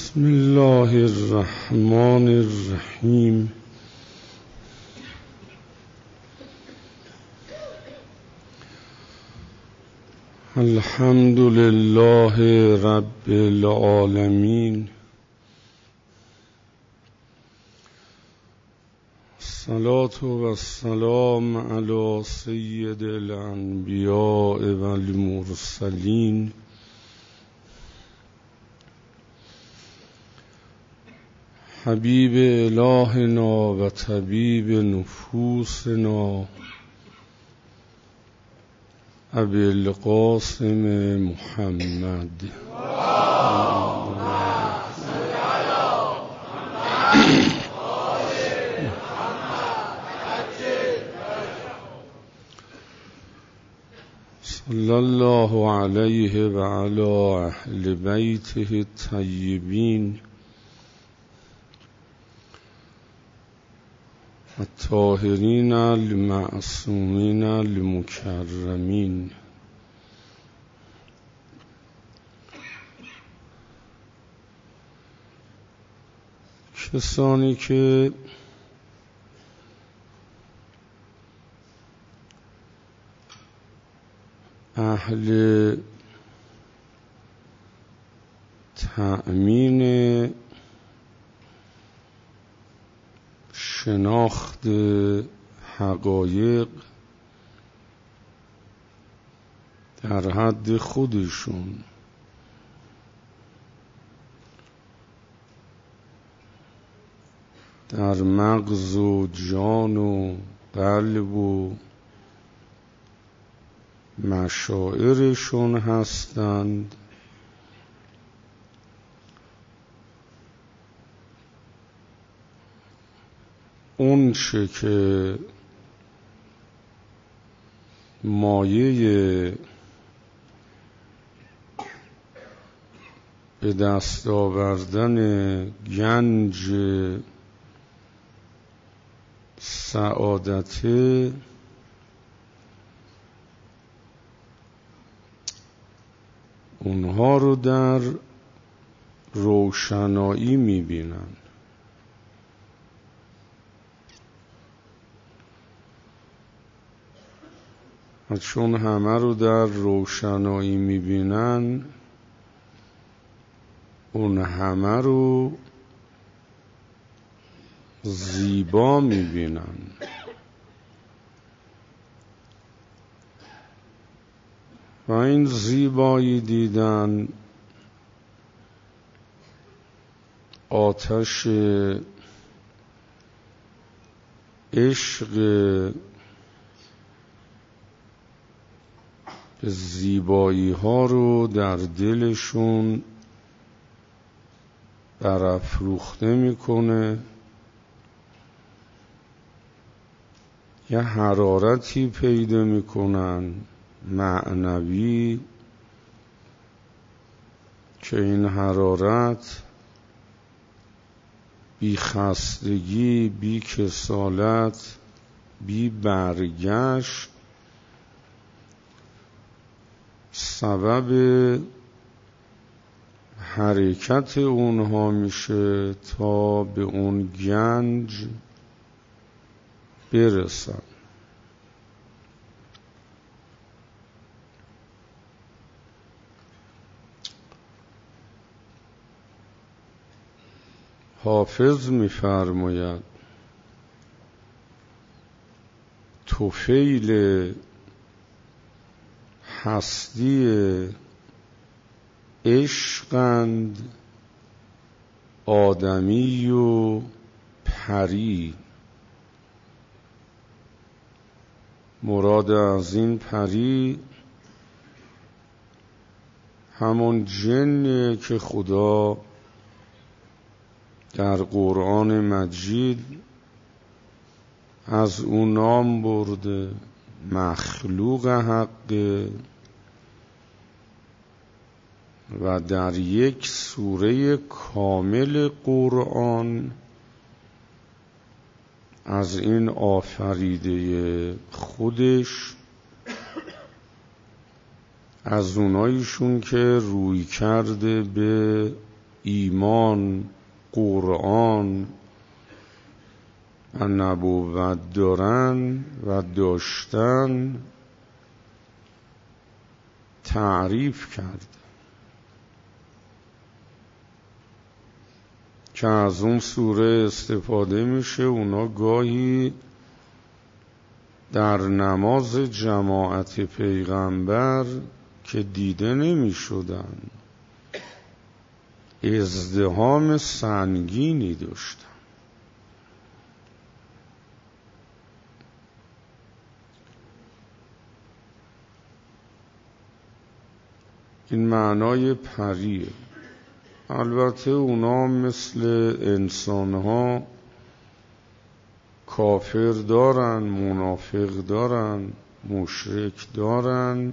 بسم الله الرحمن الرحیم. الحمد لله رب العالمین. الصلاة والسلام علی سید الانبیاء والمرسلین حبیب الهنا و طبیب نفوسنا ابی القاسم محمد. صلی الله علیه و علی اهل بیته الطیبین الطاهرین المعصومین المکرمین. کسانی که اهل تأمین شناخت حقایق در حد خودشون در مغز و جان و قلب و مشاعرشون هستند، اون چه که مایه به دست آوردن گنج سعادت، اونها رو در روشنایی میبینن. چون همه رو در روشنایی میبینن، اون همه رو زیبا میبینن. و این زیبایی دیدن آتش عشق به زیبایی ها رو در دلشون برافروخته میکنه. یه حرارتی پیدا میکنن معنوی که این حرارت بی خستگی، بی کسالت، بی برگشت سبب حرکت اونها میشه تا به اون گنج برسن. حافظ می‌فرماید طفیل هستی عشقند آدمی و پری. مراد از این پری همون جنیه که خدا در قرآن مجید از اون نام برده، مخلوق حق، و در یک سوره کامل قرآن از این آفریده خودش از اونایشون که روی کرده به ایمان، قرآن و نبوت دارن و داشتن تعریف کرد که از اون سوره استفاده میشه. اونا گاهی در نماز جماعت پیغمبر که دیده نمی شدن ازدحام سنگینی داشتن. این معنای پریه. البته اونا مثل انسانها کافر دارن، منافق دارن، مشرک دارن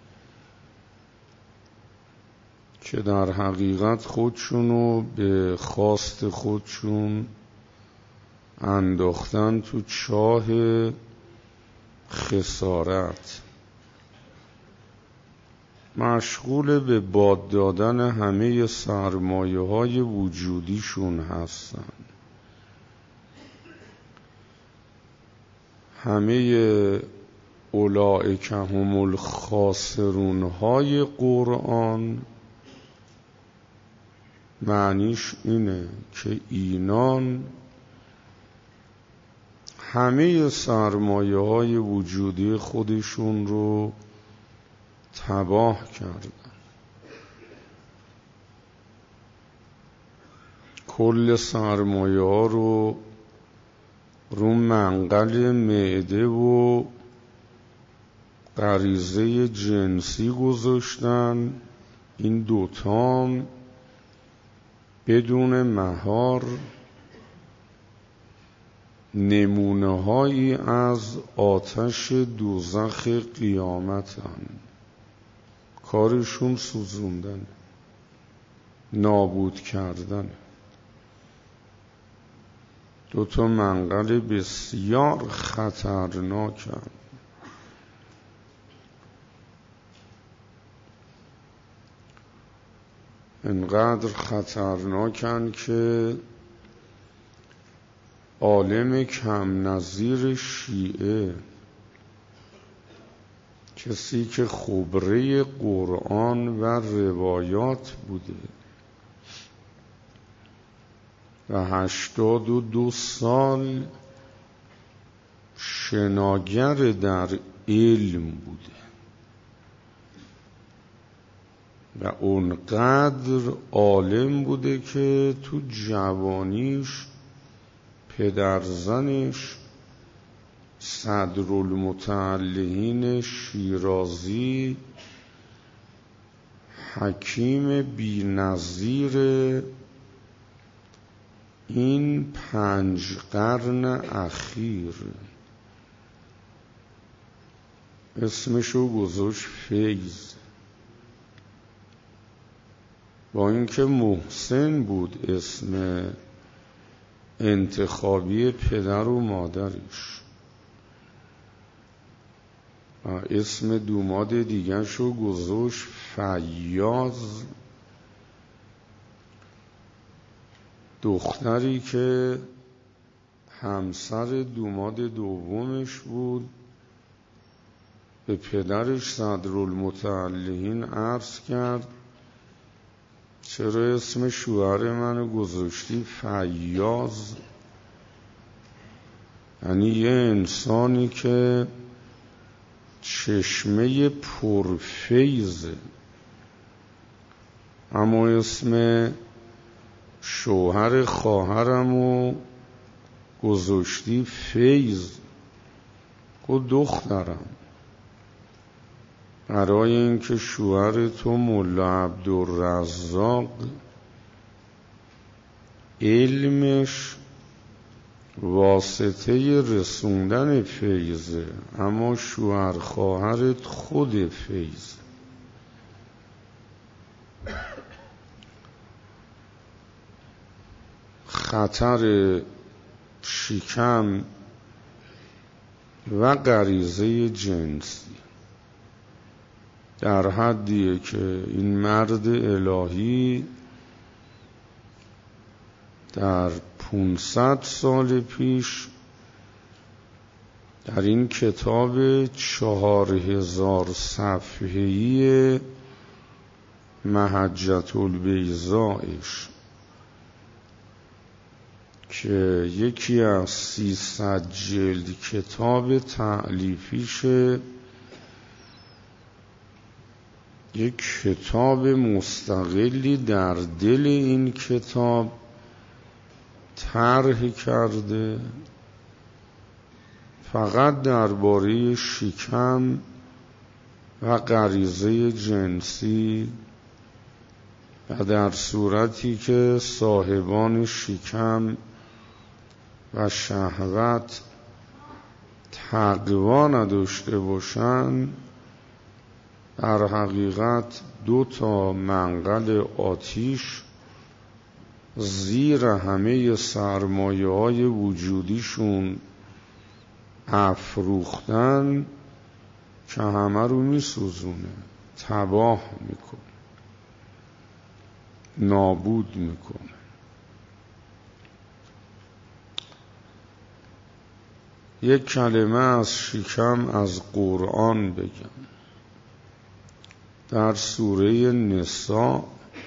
که در حقیقت خودشونو به خواست خودشون انداختن تو چاه خسارت، مشغول به باد دادن همه سرمایه‌های وجودیشون هستن. همه اولئک هم الخاسرون های قرآن معنیش اینه که اینان همه سرمایه‌های وجودی خودشون رو تباه کردن. کل سرمایه ها رو منقل معده و غریزه جنسی گذاشتن. این دوتام بدون مهار نمونه هایی از آتش دوزخ قیامتن. کارشون سوزوندن، نابود کردن. دوتا منقل بسیار خطرناکن. انقدر خطرناکن که عالم کم نظیر شیعه، کسی که خبره قرآن و روایات بوده و 82 سال شناگر در علم بوده و اونقدر عالم بوده که تو جوانیش پدرزنش صدرالمتعلقین شیرازی حکیم بی‌نظیر این 5 قرن اخیر اسمشو گذاشت فیض. با اینکه محسن بود اسم انتخابی پدر و مادرش، اسم دوماد دیگر شو گذاشت فیاض. دختری که همسر دوماد دومش بود به پدرش صدرالمتعلقین عرض کرد چرا اسم شوهر منو گذاشتی فیاض؟ یعنی یه انسانی که چشمه پرفیضه، اما اسم شوهر خواهرمو گذاشتی فیض. گفت دخترم، برای اینکه شوهر تو ملا عبدالرزاق علمش واسطه رسوندن فیضه، اما شوهر خواهرت خود فیض. خطر شکم و غریزه جنسی در حدیه که این مرد الهی در 500 سال پیش در این کتاب 4000 صفحه‌ای محجة البیضایش که یکی از 300 جلد کتاب تألیفیشه، یک کتاب مستقلی در دل این کتاب طرح کرده فقط درباره شکم و غریزه جنسی و در صورتی که صاحبان شکم و شهوت تقوا نداشته باشند، در حقیقت 2 منقل آتیش زیر همه سرمایه‌های وجودیشون افروختن که همه رو میسوزونه، تباه میکنه، نابود میکنه. یک کلمه از شکم از قرآن بگم. در سوره نساء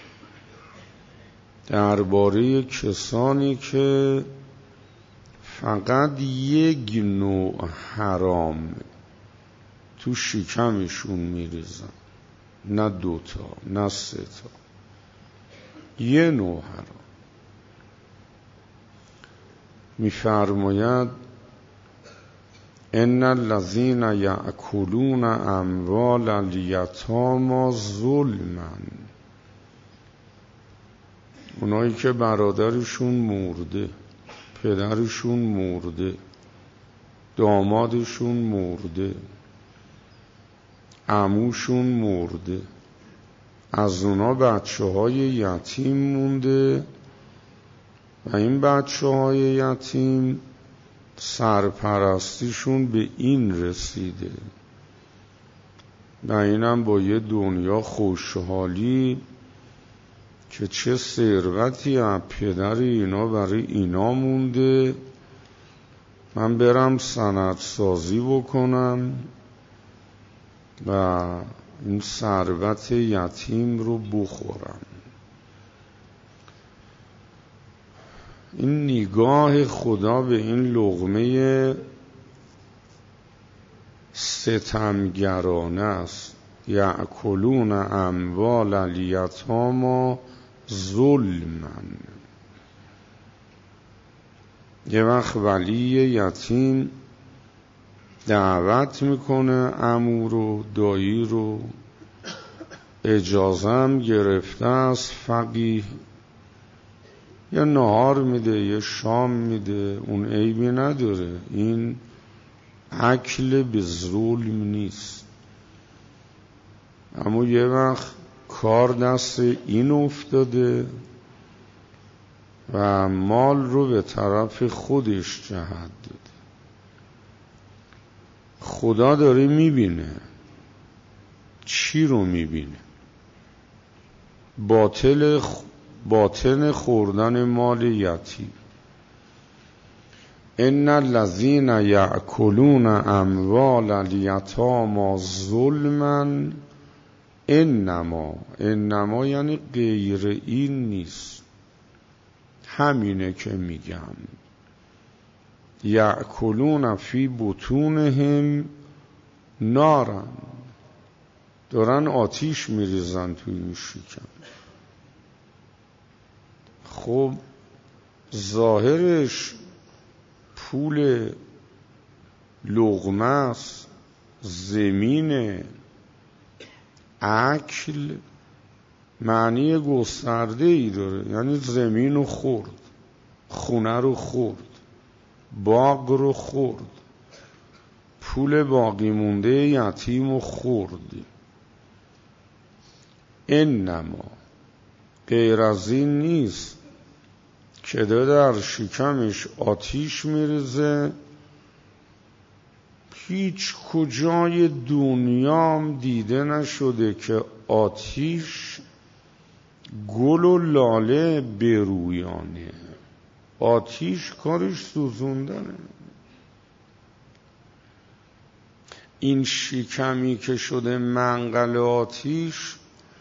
درباره کسانی که فقط یک نوع حرام تو شکمشون میریزن، نه 2 نه 3 یه نوع حرام، میفرماید ان الذين يأكلون اموال اليتامى ظلما، اونایی که برادرشون مرده، پدرشون مرده، دامادشون مرده، عموشون مرده، از اونا بچه‌های یتیم مونده و این بچه‌های یتیم سرپرستیشون به این رسیده و اینم با یه دنیا خوشحالی که چه ثروتی از پدر اینا برای اینا مونده، من برم سندسازی بکنم و این ثروت یتیم رو بخورم. این نگاه خدا به این لقمه ستمگرانه است. یأکلون اموال الیتامی ظلما. یه وقت ولی یتیم دعوت میکنه عمو رو، دایی رو، اجازه هم گرفته از فقیه، یه نهار میده، یه شام میده، اون عیبی نداره، این اکل به ظلم نیست. اما یه وقت کار دست این افتاده و مال رو به طرف خودش جهت داده. خدا داره میبینه. چی رو میبینه؟ باطن خوردن مال یتیم. ان الذين يأكلون اموال اليتامى ظلما انما یعنی غیر این نیست، همینه که میگم. یأکلون فی بطونهم نارا، دارن آتیش میریزن توی این شکم. خب ظاهرش پول لقمه است، زمین اکل معنی گسترده ای داره، یعنی زمین رو خورد، خونه رو خورد، باغ رو خورد، پول باقی مونده یتیم رو خورد. انما غیر از این نیست که در شکمش آتیش میریزه. هیچ کجای دنیام دیده نشده که آتیش گل و لاله برویانه. آتیش کارش سوزوندنه. این شکمی که شده منقل آتیش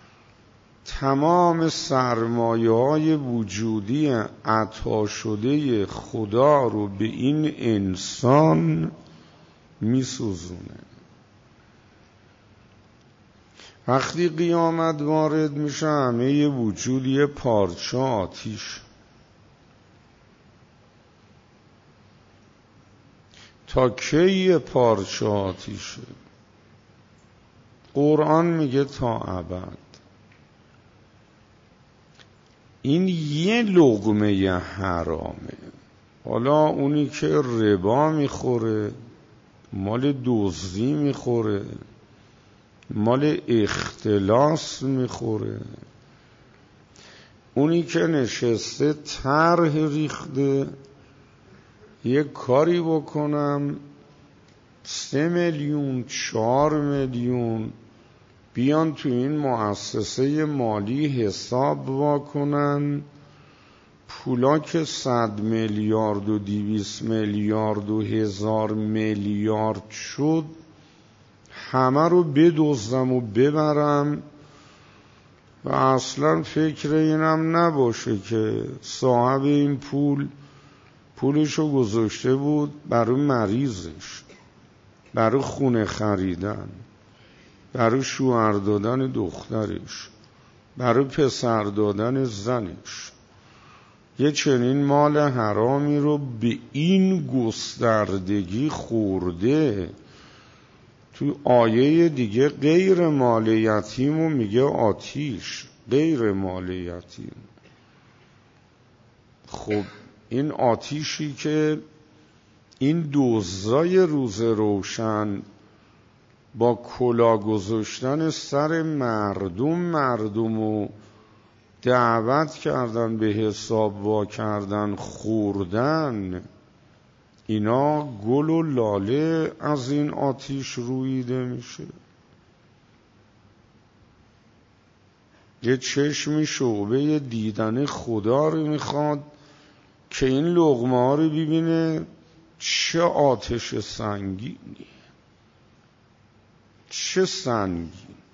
تمام سرمایه‌های وجودی عطا شده خدا رو به این انسان میسوزونه. وقتی قیامت وارد میشه همه یه وجود یه پارچه آتیش. تا کی یه پارچه آتیشه؟ قرآن میگه تا ابد. این یه لقمه حرامه. حالا اونی که ربا میخوره، مال دزدی میخوره، مال اختلاس میخوره، اونی که نشسته طرح ریخته یه کاری بکنم 3 میلیون 4 میلیون بیان تو این مؤسسه مالی حساب واکنن، پولا که 100 میلیارد و 200 میلیارد و 1000 میلیارد شد همه رو بدزدم و ببرم و اصلا فکر اینم نباشه که صاحب این پولشو گذاشته بود برای مریضش، برای خونه خریدن، برای شوهر دادن دخترش، برای پسر دادن زنش. یه چنین مال حرامی رو به این گستردگی خورده. تو آیه دیگه غیر مال یتیمو میگه آتیش، غیر مال یتیم. خب این آتیشی که این دزدای روز روشن با کلا گذاشتن سر مردمو دعوت کردن، به حساب وا کردن، خوردن، اینا گل و لاله از این آتیش رویده میشه. یه چشمی شعبه دیدن خدا رو میخواد که این لقمه ها رو ببینه چه آتش سنگینی، چه سنگین.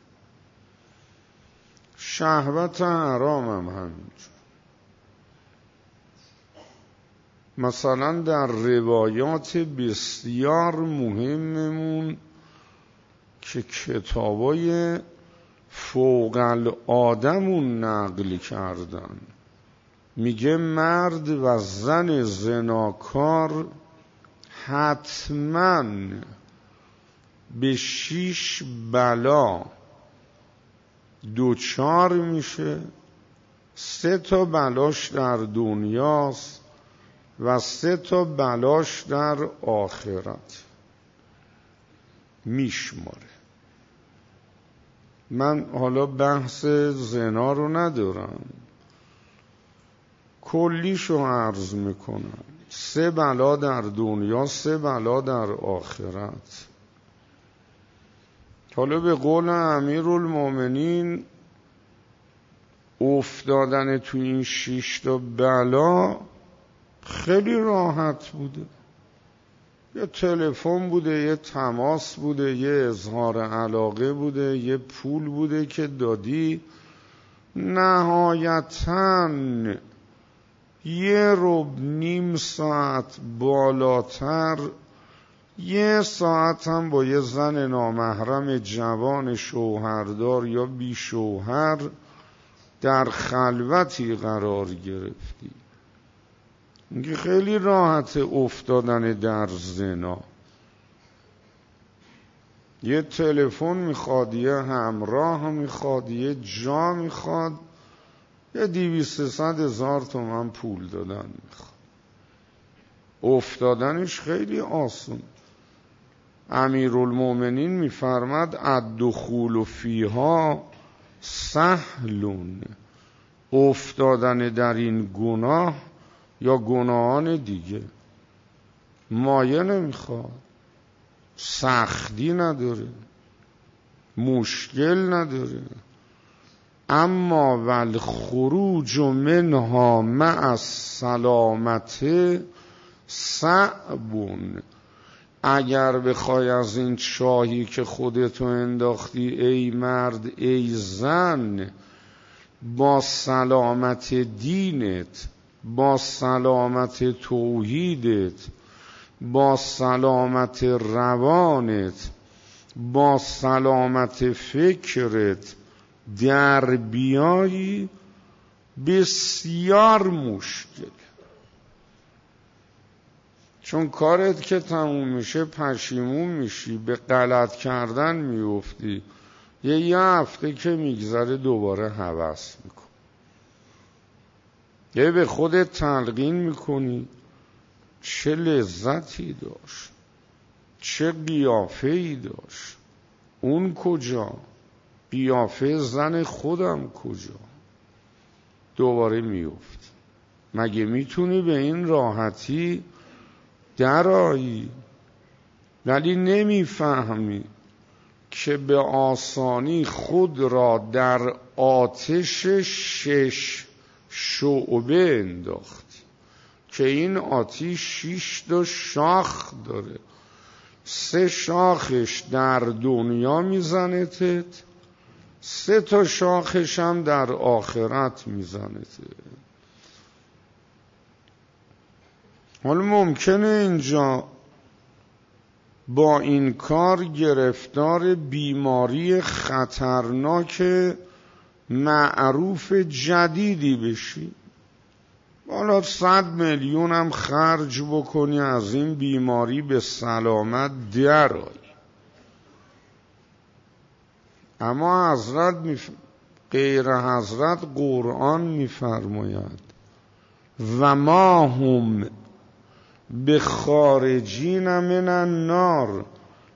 شهوت حرام هم همینجور. مثلا در روایات بسیار مهممون که کتابای فوق العادمون نقل کردن، میگه مرد و زن زناکار حتماً به 6 بلا دوچار میشه. 3 تا بلاش در دنیاست و 3 تا بلاش در آخرت میشماره. من حالا بحث زنا رو ندارم، کلیشو عرض میکنم. 3 بلا در دنیا، 3 بلا در آخرت. حالا به قول امیرالمومنین افتادن تو این 6 تا بلا خیلی راحت بوده. یه تلفن بوده، یه تماس بوده، یه اظهار علاقه بوده، یه پول بوده که دادی، نهایتاً 1.5 ساعت بالاتر 1 ساعت هم با یه زن نامحرم جوان شوهردار یا بی شوهر در خلوتی قرار گرفتی. اینکه خیلی راحت افتادن در زنا. یه تلفن میخواد، یه همراه میخواد، یه جا میخواد، یه 200-300 هزار تومان پول دادن میخواد. افتادنش خیلی آسون. امیرالمومنین میفرماد الدخول فیها سهلون. افتادن در این گناه یا گناهان دیگه مایه نمیخواد، سختی نداره، مشکل نداره. اما والخروج منها مع السلامت صعبون. اگر بخوای از این چاهی که خودتو انداختی ای مرد ای زن، با سلامت دینت، با سلامت توحیدت، با سلامت روانت، با سلامت فکرت در بیایی، بسیار مشکل. چون کارت که تموم میشه پشیمون میشی، به غلط کردن میفتی، یه هفته که میگذره دوباره هوس میکن، یه به خودت تلقین میکنی چه لذتی داشت، چه قیافه‌ای داشت، اون کجا، قیافه زن خودم کجا، دوباره میفتی. مگه میتونی به این راحتی درایی؟ ولی نمیفهمی که به آسانی خود را در آتش 6 شعبه انداختی که این آتش 6 تا شاخ داره. 3 شاخش در دنیا میزنتت، 3 تا شاخش هم در آخرت میزنتت. حالا ممکنه اینجا با این کار گرفتار بیماری خطرناک معروف جدیدی بشی، حالا 100 میلیون هم خرج بکنی از این بیماری به سلامت درآیی. اما حضرت غیر حضرت قرآن میفرماید و ما هم به خارجین من النار.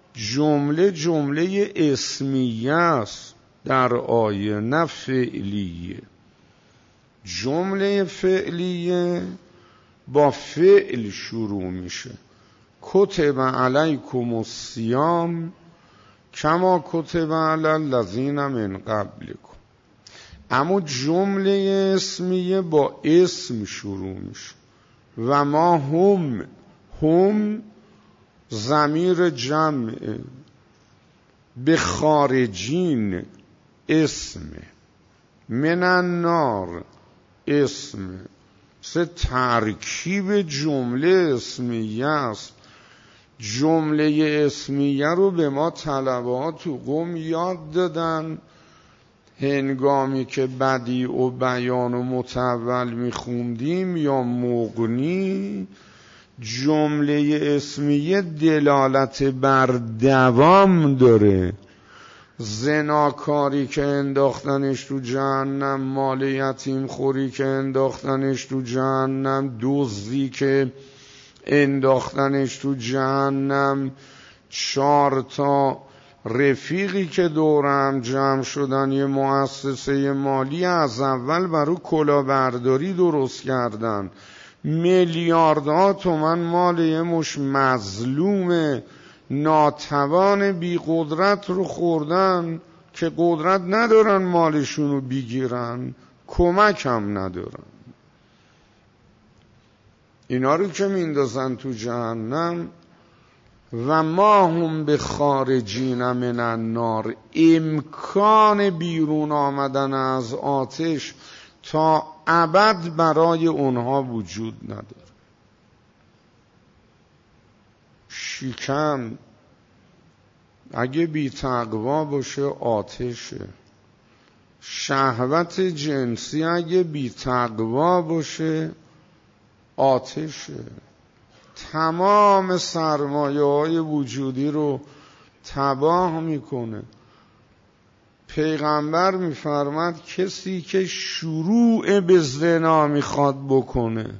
جمله اسمیه است در آیه، نه فعلیه. جمله فعلیه با فعل شروع میشه. کتب علیکم الصیام کما کتب علی الذین من قبلکم. اما جمله اسمیه با اسم شروع میشه. و ما هم ضمیر جمعه، به خارجین اسمه، من النار اسمه. ترکیب جمله اسمیه است. جمله اسمیه رو به ما طلبه ها تو قم یاد دادن هنگامی که بدیع و بیان و متول میخوندیم یا مغنی. جمله اسمیه دلالت بر دوام داره. زناکاری که انداختنش تو جهنم، مال یتیم خوری که انداختنش تو جهنم، دزدی که انداختنش تو جهنم، 4 تا رفیقی که دورم جمع شدن یه مؤسسه مالی از اول برای کلاهبرداری درست کردن، میلیاردها تومن مال یه مش مظلوم ناتوان بی قدرت رو خوردن که قدرت ندارن مالشون رو بگیرن، کمک هم ندارن. اینا رو که میندازن تو جهنم. و ما هم به خارجین من النار، امکان بیرون آمدن از آتش تا ابد برای اونها وجود نداره. شکم اگه بی تقوا باشه آتشه. شهوت جنسی اگه بی تقوا باشه آتشه. تمام سرمایه های وجودی رو تباه میکنه. پیغمبر میفرماد کسی که شروع به زنا میخواد بکنه،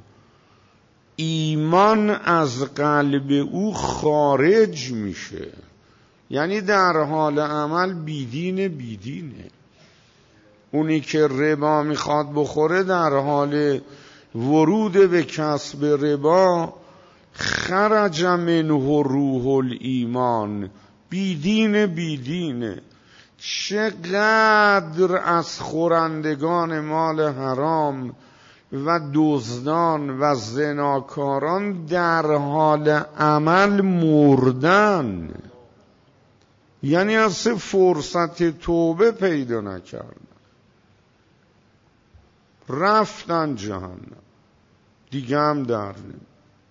ایمان از قلب او خارج میشه. یعنی در حال عمل بیدینه. اونی که ربا میخواد بخوره در حال ورود به کسب ربا خرج منه روح الایمان، بیدینه. چقدر از خورندگان مال حرام و دزدان و زناکاران در حال عمل مردن، یعنی اصلا فرصت توبه پیدا نکردن، رفتن جهنم دیگه هم در نمی.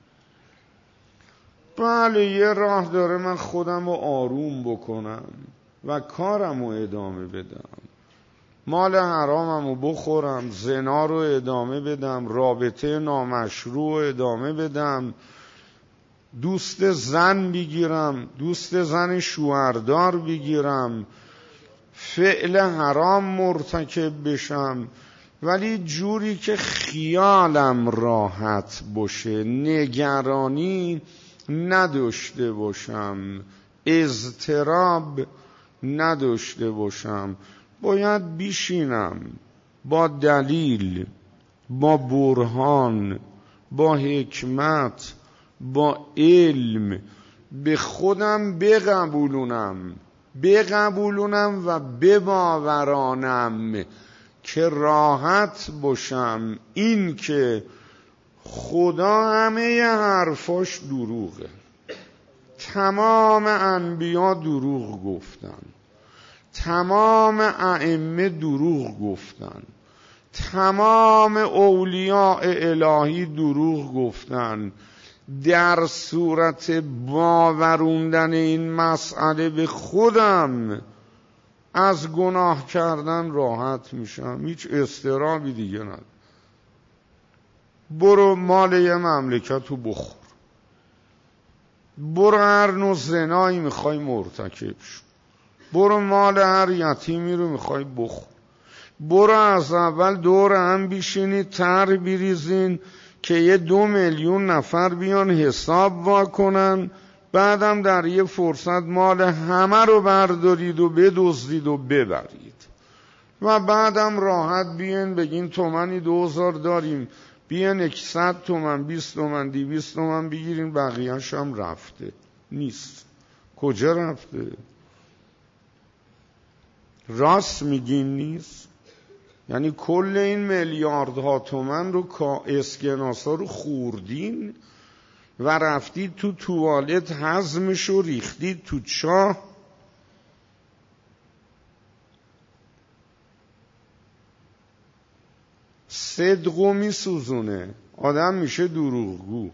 بله یه راه داره من خودم رو آروم بکنم و کارم رو ادامه بدم، مال حرامم رو بخورم، زنا رو ادامه بدم، رابطه نامشروع رو ادامه بدم، دوست زن بگیرم، دوست زن شوهردار بگیرم، فعل حرام مرتکب بشم، ولی جوری که خیالم راحت باشه، نگرانی نداشته باشم، اضطراب نداشته باشم. باید بشینم با دلیل، با برهان، با حکمت، با علم به خودم بقبولونم و بباورانم که راحت باشم این که خدا همه حرفاش دروغه. تمام انبیا دروغ گفتن، تمام ائمه دروغ گفتن، تمام اولیاء الهی دروغ گفتن. در صورت باوروندن این مسئله به خودم از گناه کردن راحت میشم، هیچ اضطرابی دیگه ندارم. برو مال یه مملکت رو بخور، برو هر نوع زنایی میخوای مرتکب شو، برو مال هر یتیمی رو میخوای بخور، برو از اول دور هم بشینید طرح بریزین که یه 2 میلیون نفر بیان حساب واکنن، بعدم در یه فرصت مال همه رو بردارید و بدزدید و ببرید و بعدم راحت بیان بگین تومنی 2000 داریم، بیان 100 تومن 20 تومن 200 تومن بگیرین، بقیه‌اش هم رفته. نیست. کجا رفته؟ راست میگین نیست؟ یعنی کل این میلیاردها تومن رو اسکناسا رو خوردین و رفتید تو توالت هضمش رو ریختید تو چاه. صدقو میسوزونه، آدم میشه دروغگو.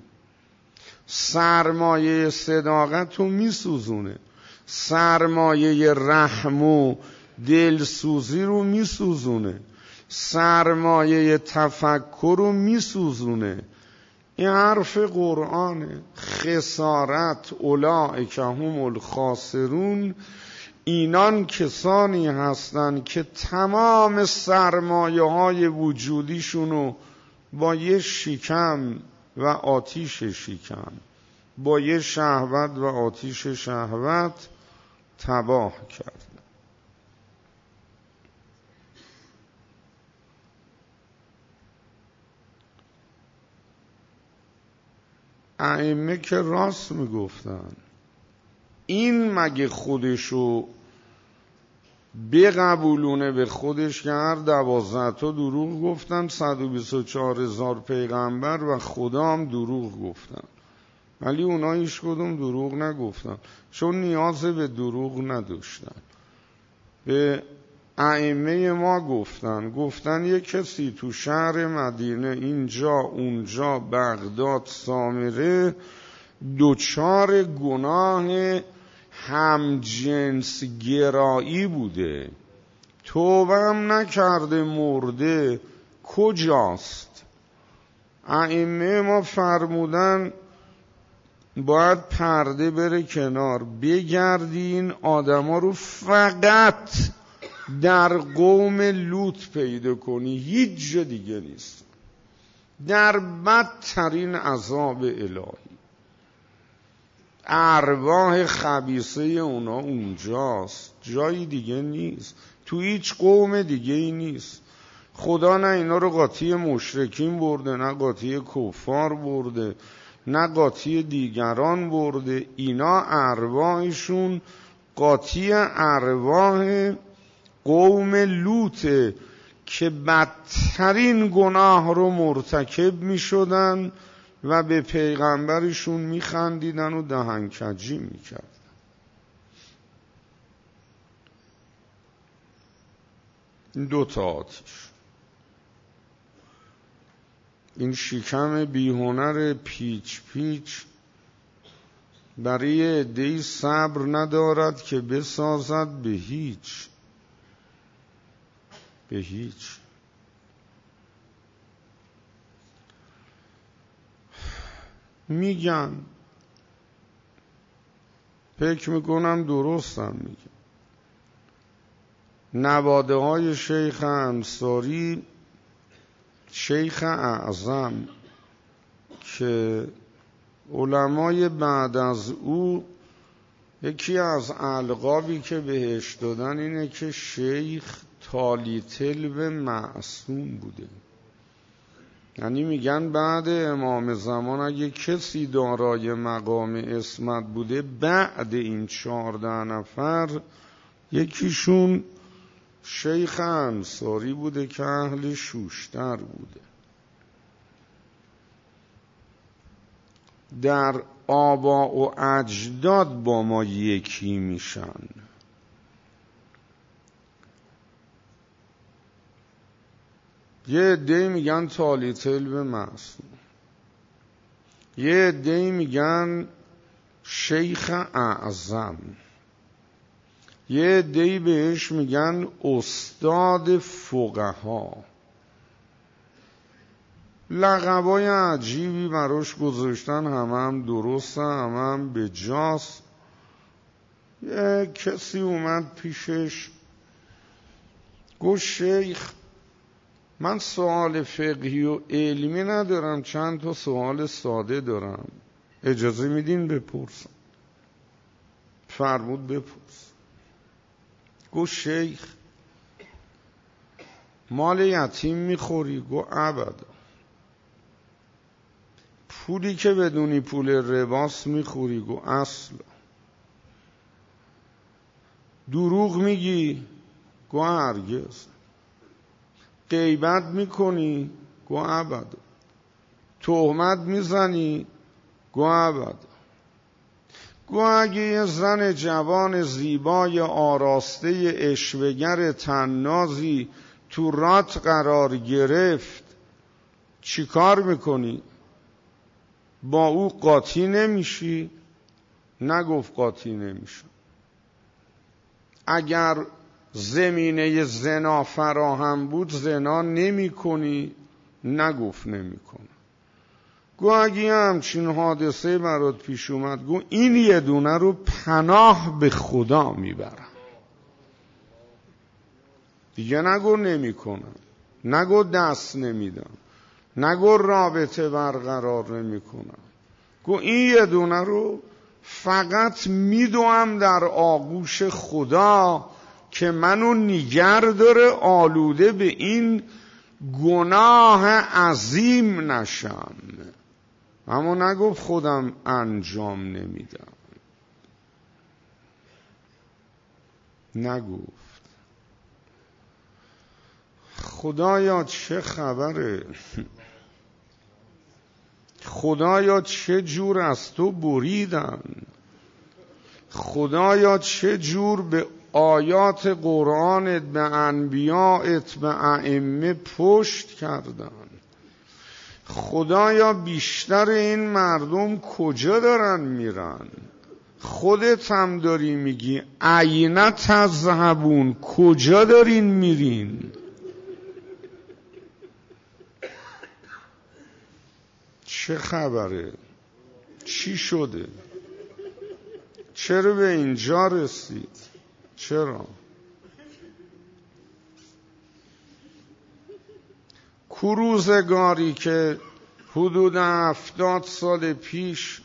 سرمایه صداقت رو میسوزونه، سرمایه رحم و دلسوزی رو میسوزونه، سرمایه تفکر رو میسوزونه. این حرف قرآنه. خسارت اولئک هم الخاسرون، اینان کسانی هستند که تمام سرمایه های وجودیشونو با یه شکم و آتیش شکم، با یه شهوت و آتیش شهوت تباه کرد. ائمه که راست میگفتن. این مگه خودشو بقبولونه به خودش که هر 12 تا دروغ گفتن، 124,000 پیغمبر و خدا هم دروغ گفتن، ولی اونا هیچ کدوم دروغ نگفتن چون نیاز به دروغ نداشتن. به ائمه ما گفتن یک کسی تو شهر مدینه اینجا اونجا بغداد سامره دوچار گناه همجنس گرایی بوده، توبه هم نکرده، مرده، کجاست؟ ائمه ما فرمودن باید پرده بره کنار، بگردین آدما رو فقط در قوم لوط پیدا کنی، هیچ جا دیگه نیست، در بدترین عذاب الهی. ارواح خبیثه اونا اونجاست، جایی دیگه نیست، تو هیچ قوم دیگه ای نیست. خدا نه اینا رو قاطی مشرکین برده، نه قاطی کفار برده، نه قاطی دیگران برده. اینا ارواحشون قاطی ارواح قوم لوط که بدترین گناه رو مرتکب می شدن و به پیغمبرشون می خندیدن و دهنکجی می کردن. این 2 آتش، این شکم بیهنر پیچ پیچ برای عده‌ای صبر ندارد که بسازد به هیچ. میگن، فکر میکنم درستم میگن، نواده های شیخ انصاری، شیخ اعظم که علمای بعد از او یکی از القابی که بهش دادن اینه که شیخ تالیتلو معصوم بوده. یعنی میگن بعد امام زمان اگه کسی دارای مقام عصمت بوده بعد این 14 نفر یکیشون شیخ انصاری بوده که اهل شوشتر بوده. در آبا و اجداد با ما یکی میشن. یه عده‌ای میگن تالیتلو معصوم، یه عده‌ای میگن شیخ اعظم، یه عده‌ای بهش میگن استاد فقها. لقبای عجیبی براش گذاشتن، هم درسته هم به جاست. یه کسی اومد پیشش گفت شیخ من سوال فقهی و علمی ندارم، چند تا سوال ساده دارم، اجازه میدین بپرسم؟ فرمود بپرس. گفت شیخ مال یتیم میخوری؟ گفت ابدا. پولی که بدونی پول رباست میخوری؟ گفت اصلا. دروغ میگی؟ گفت هرگز. غیبت میکنی؟ گفت ابدا. تهمت میزنی؟ گفت ابدا. گفت اگه یه زن جوان زیبای آراسته اشوه‌گر طنازی تو رات قرار گرفت چی کار میکنی؟ با او قاطی نمیشی؟ نگفت قاطی نمیشه. اگر زمینه زنا فراهم بود زنا نمی کنی؟ نگفت نمی کنی. گو اگه همچین حادثه برات پیش اومد، گو این یه دونه رو پناه به خدا میبرم. دیگه نگو نمی کنم، نگو دست نمیدم، نگو رابطه برقرار نمی کنم. گو این یه دونه رو فقط میدوام در آغوش خدا که منو نگر داره آلوده به این گناه عظیم نشم. اما نگفت خودم انجام نمیدم، نگفت. خدایا چه خبره؟ خدایا چه جور از تو بریدن؟ خدایا چه جور به آیات قرآنت، به انبیاءت، به ائمه پشت کردن؟ خدایا بیشتر این مردم کجا دارن میرن؟ خودت هم داری میگی اینا تذهبون، کجا دارین میرین؟ چه خبره؟ چی شده؟ چرا به اینجا رسید؟ چرا؟ روزگاری که حدود 70 سال پیش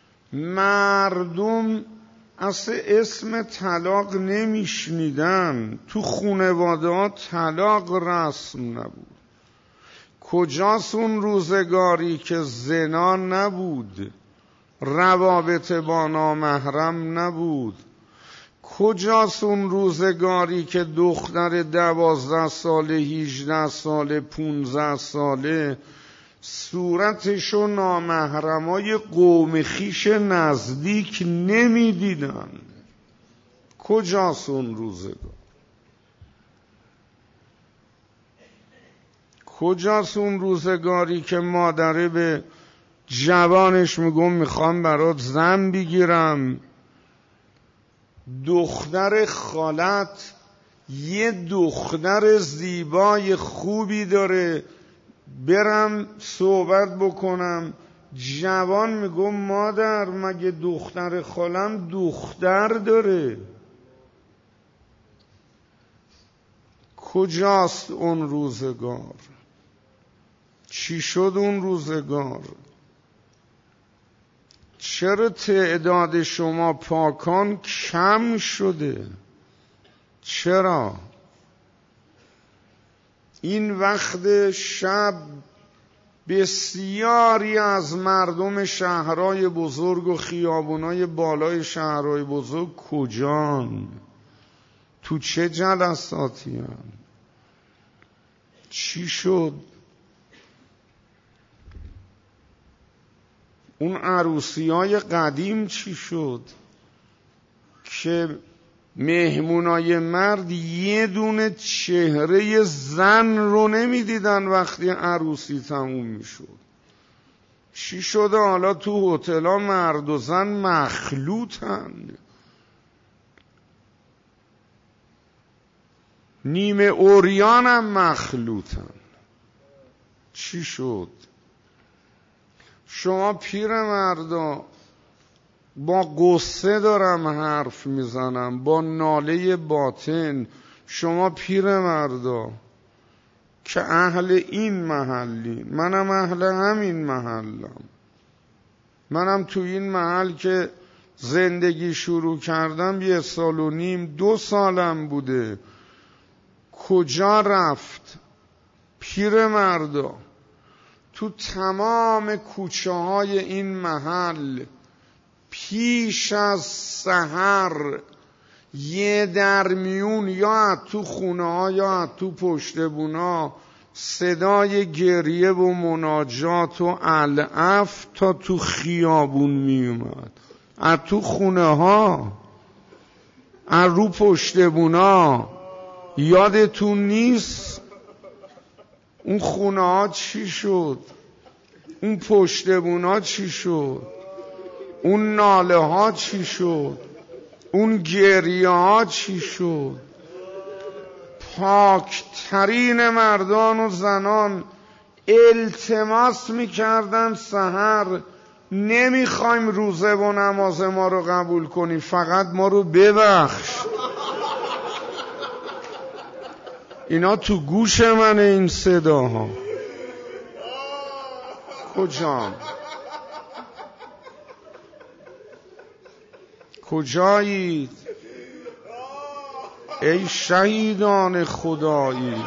مردم اصلا اسم طلاق نمیشنیدن، تو خانواده ها طلاق رسم نبود. کجاست اون روزگاری که زنا نبود، روابط با نامحرم نبود؟ کجاست اون روزگاری که دختر 12 ساله 18 ساله 15 ساله صورتشو نامحرمای قوم خیش نزدیک نمیدیدن؟ کجاست اون روزگار؟ کجاست اون روزگاری که مادره به جوانش میگم میخوام برات زن بگیرم، دختر خالت یه دختر زیبای خوبی داره برم صحبت بکنم، جوان میگم مادر مگه دختر خالم دختر داره؟ کجاست اون روزگار؟ چی شد اون روزگار؟ چرا تعداد شما پاکان کم شده؟ چرا؟ این وقت شب بسیاری از مردم شهرهای بزرگ و خیابونای بالای شهرهای بزرگ کجان؟ تو چه جلساتی هن؟ چی شد؟ اون عروسیای قدیم چی شد که مهمونای مرد یه دونه چهره زن رو نمیدیدن وقتی عروسی تموم میشد؟ چی شده حالا تو هتل‌ها مرد و زن مخلوطن؟ نیمه عریان هم مخلوطن. چی شد؟ شما پیرمردا، با قصه دارم حرف میزنم، با ناله باطن، شما پیرمردا که اهل این محلین، منم اهل همین محلم، منم تو این محل که زندگی شروع کردم 1.5 سال 2 سالم بوده. کجا رفت پیرمردا؟ تو تمام کوچه های این محل پیش از سحر یه درمیون یا تو خونه ها یا تو پشت بونا صدای گریه و مناجات و العف تا تو خیابون می اومد، از تو خونه ها، از رو پشت بونا. یادتون نیست اون خونه ها چی شد؟ اون پشت بونا چی شد؟ اون ناله ها چی شد؟ اون گریه ها چی شد؟ پاکترین مردان و زنان التماس میکردن سحر نمیخوایم روزه و نماز ما رو قبول کنی، فقط ما رو ببخش. اینا تو گوش من این صداها. کجا؟ کجایید ای شهیدان خدایی؟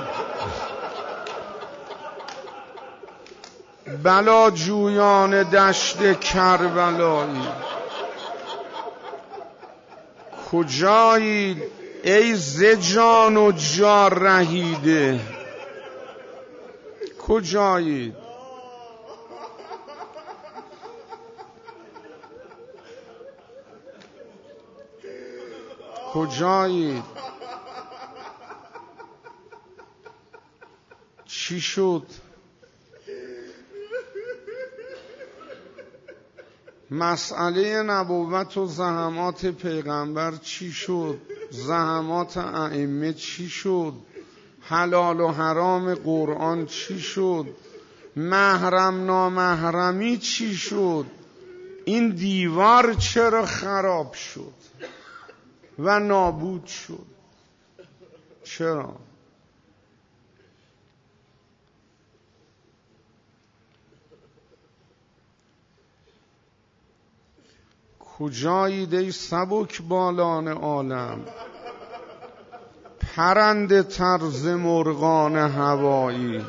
بلا جویان دشت کربلایی کجایید ای ز جان و جا رهیده؟ کجایید؟ کجایید؟ چی شد؟ مسئله نبوت و زحمات پیغمبر چی شد؟ زحمات ائمه چی شد؟ حلال و حرام قرآن چی شد؟ محرم نامحرمی چی شد؟ این دیوار چرا خراب شد و نابود شد؟ چرا؟ کجایید ای سبک بالان عالم، پرنده طرز مرغان هوایی؟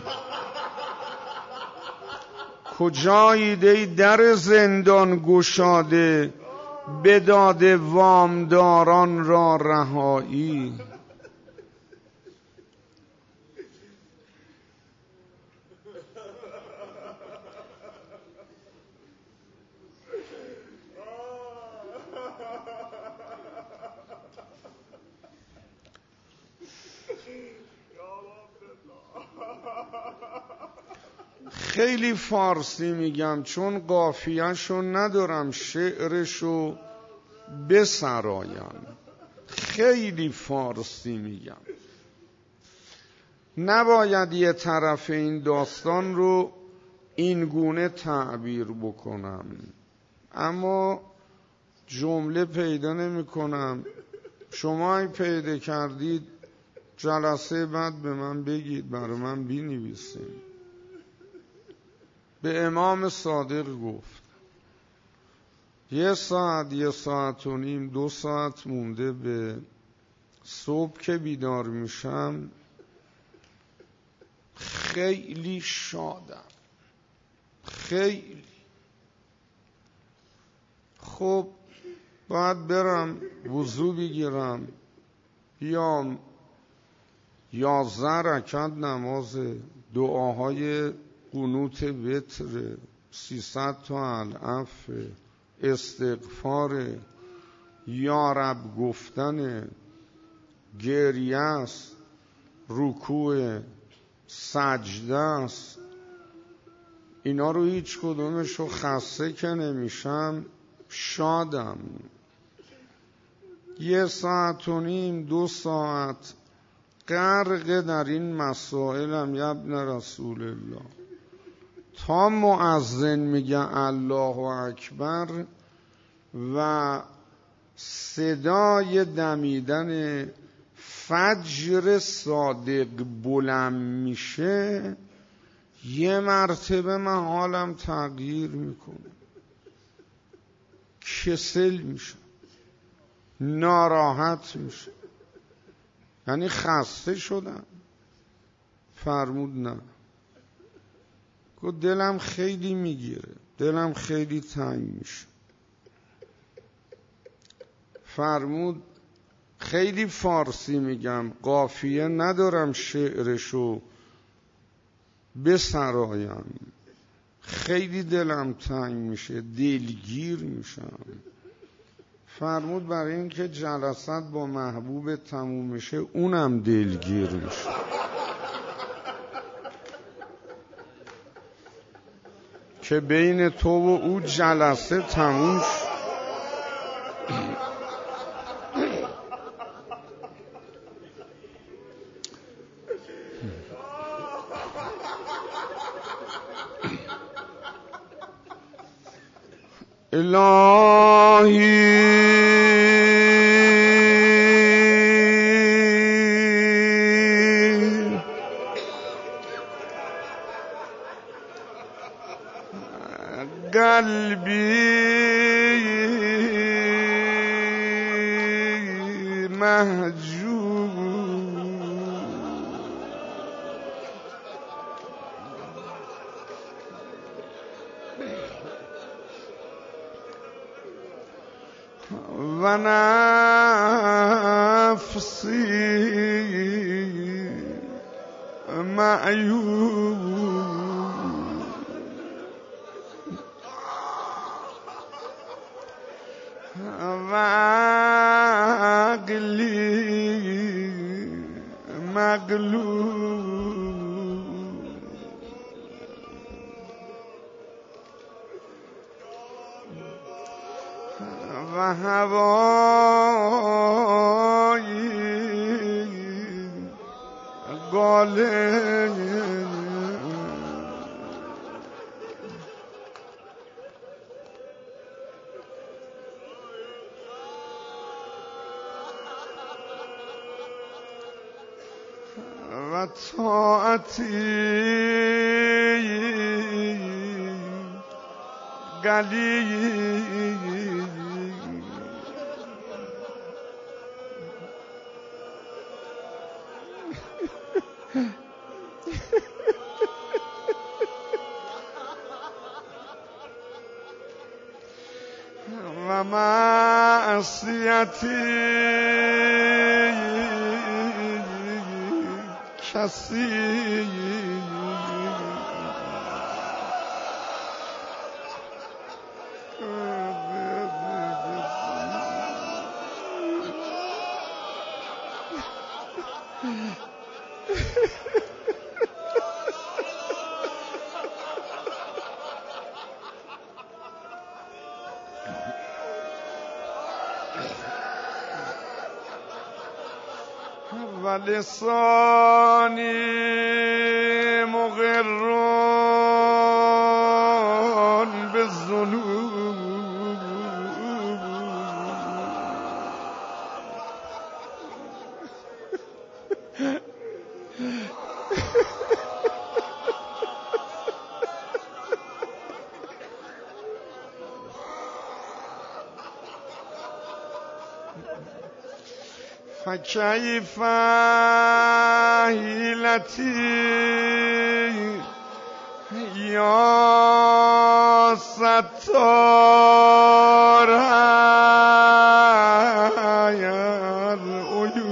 کجایید ای در زندان گشاده بداد وامداران را رهایی. خیلی فارسی میگم چون قافیه‌شو ندارم، شعرشو بسرایم. خیلی فارسی میگم، نباید یه طرف این داستان رو این گونه تعبیر بکنم، اما جمله پیدا نمی کنم. شما این پیدا کردید جلسه بعد به من بگید، برای من بنویسید. به امام صادق گفت 1 ساعت 1 ساعت و نیم 2 ساعت مونده به صبح که بیدار میشم خیلی شادم، خیلی. خب باید برم وضو بگیرم، بیام 11 رکعت نماز، دعاهای قنوت وتر، 300 تا العفو، استغفار، یا رب گفتن، گریه است، رکوع، سجده است. اینا رو هیچ کدومشو خسته که نمیشم، شادم. 1 ساعت و نیم 2 ساعت غرق در این مسائلم ابن رسول الله. تا مؤذن میگه الله اکبر و صدای دمیدن فجر صادق بلند میشه، یه مرتبه من حالم تغییر میکنه، کسل میشه، ناراحت میشه، یعنی خسته شدم. فرمود نه، گفت دلم خیلی میگیره، دلم خیلی تنگ میشه. فرمود خیلی فارسی میگم، قافیه ندارم شعرشو بسرایم، خیلی دلم تنگ میشه، دلگیر میشم. فرمود برای اینکه جلسات با محبوب تموم میشه اونم دلگیر میشه. که بین تو و او جلسه تموم شد. الهی قلبی محجوب و نفسی معیوب و عقلی مغلوب و هوایی غالب و طاعتی قلیل و معصیتی کسی و لسانی مقرون بالذنوب فکیف حیلتی یا ستار العیوب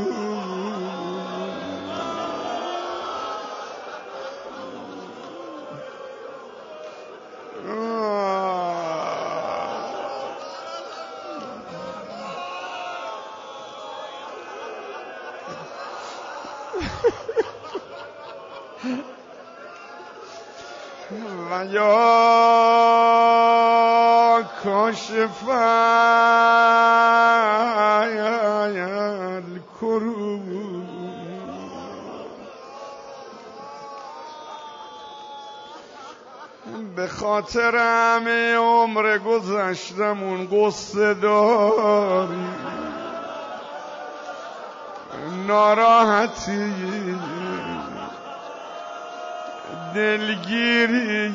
و یا کاشف الکروب به خاطر همه عمر گذشتمون قصه داری ناراحتی دلگیری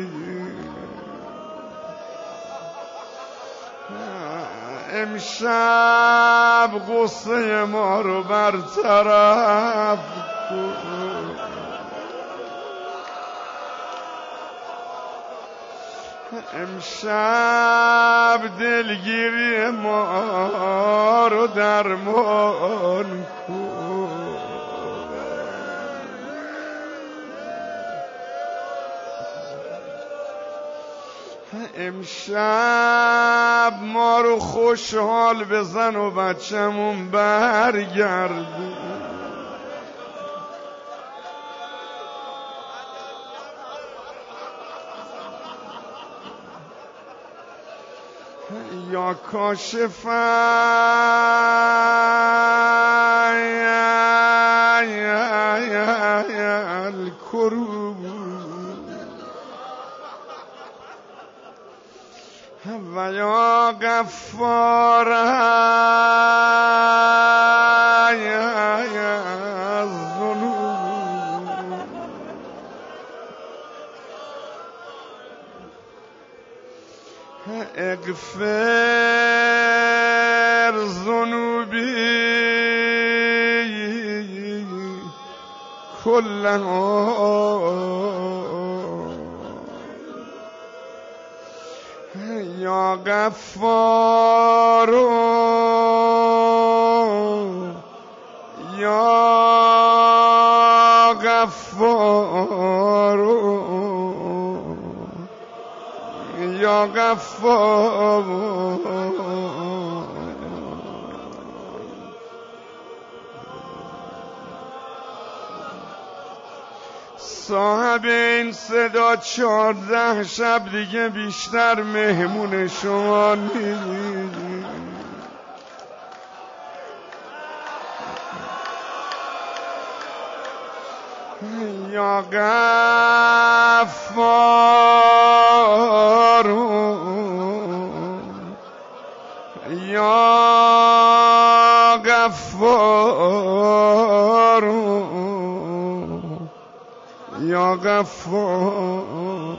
امشب غصه ما رو برطرف کن امشب دلگیری ما رو درمان کن امشب ما رو خوشحال بزن و بچمون برگردون یا کاشف الکروب و یا غفار الذنوب اغفر ذنوبی كلها یا غفار یا غفار یا غفار صاحب این صدا 14 شب دیگه بیشتر مهمون شما نیست. یا غفار یا غفار یا غفار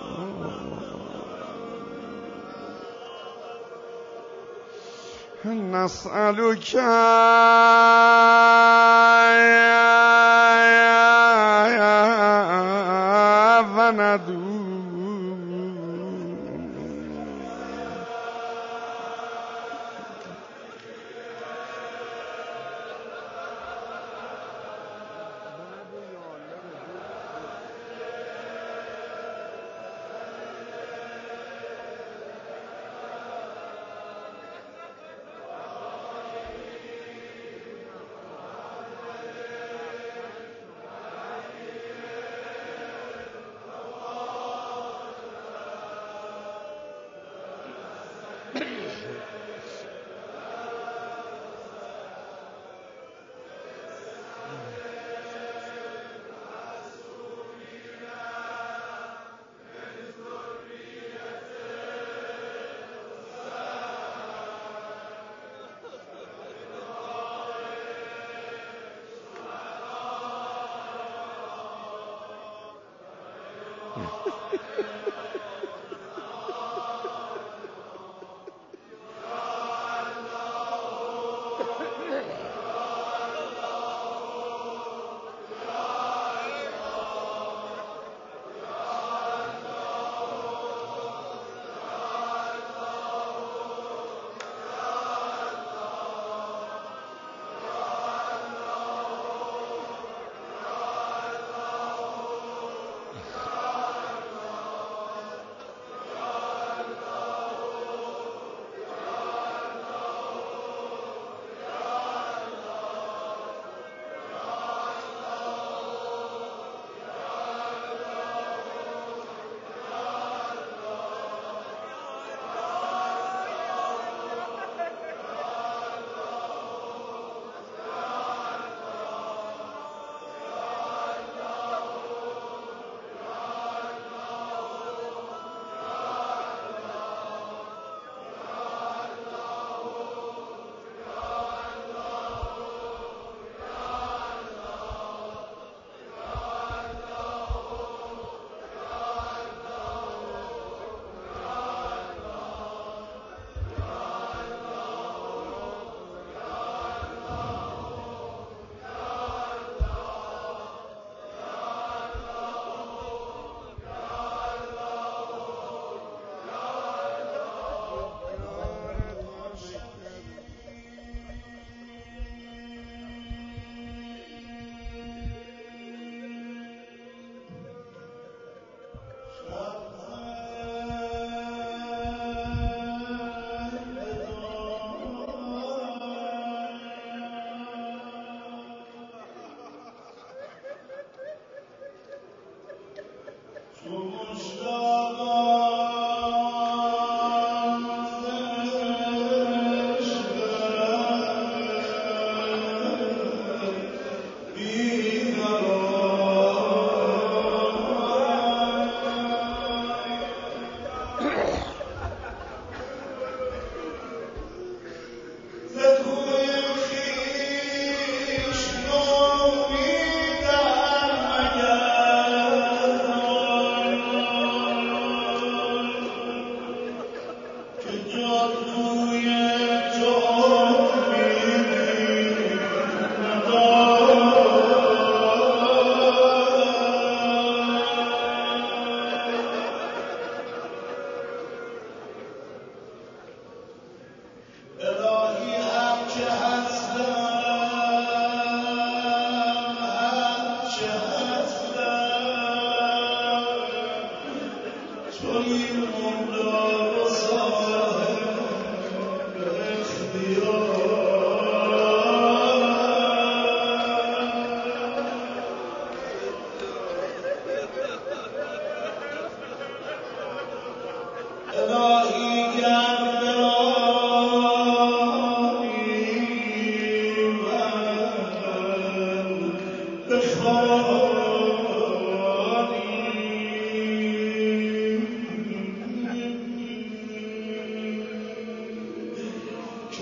نسألك و ندعو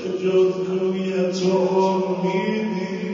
که جز روی تو امیدی